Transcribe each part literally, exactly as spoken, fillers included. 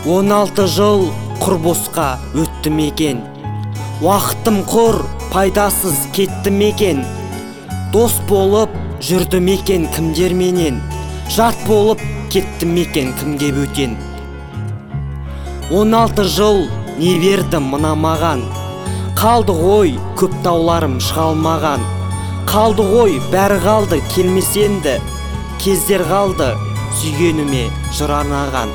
он алты жыл құр босқа өтті мекен. Уақытым құр, пайдасыз кетті мекен. Дос болып жүрді мекен кімдерменен, жат болып кетті мекен кімге бөтен. он алты жыл не берді мына маған, қалды ғой көп тауларым шыға алмаған. Қалды ғой бәрі қалды келмес енді, кездер қалды сүйгеніме жыр арнаған.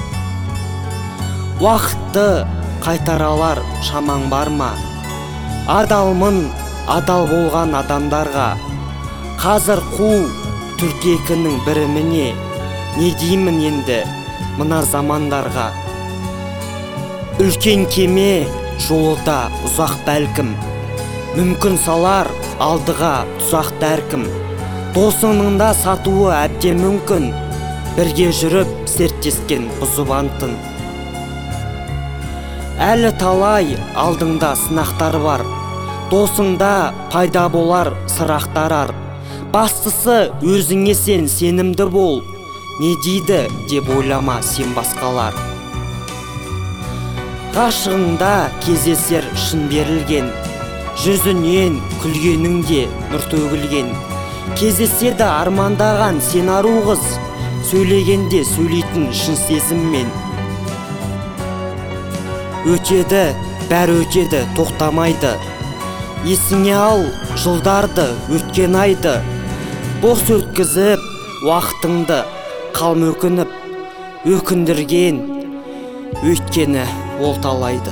Уақытты қайтаралар шамаң бар ма? Адалмын адал болған адамдарға. Қазір қу түркекінің біріміне, не деймін енді мына замандарға. Үлкен кеме жолда ұзақ бәлкім, мүмкін салар алдыға тұзақ дәркім. Досының да сатуы әбден мүмкін, бірге жүріп серттескен бұзып антын. Әлі талай алдыңда сынақтар бар, досыңда пайда болар сырақтарар. Бастысы өзіңе сен сенімді бол, не дейді деп ойлама сен басқалар. Ғашығыңда кездесер шын берілген, жүзінен күлгеніңде нұр төгілген. Кездеседі армандаған сен ару қыз, сөйлегенде сөйлейтін шын сезіммен. Өтеді, бәрі өтеді, тоқтамайды. Есіңе ал жылдарды, өткен айды. Бос өткізіп уақытыңды, қалм өкініп, өкіндірген, өйткені ол талайды.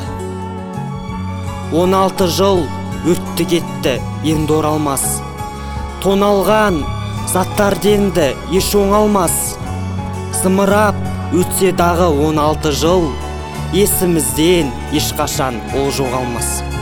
он алты жыл өтті кетті, енді оралмас. Тоналған заттар денді, еш оңалмас. Зымырап өтсе дағы он алты жыл, есімізден ешқашан ол жоғалмас.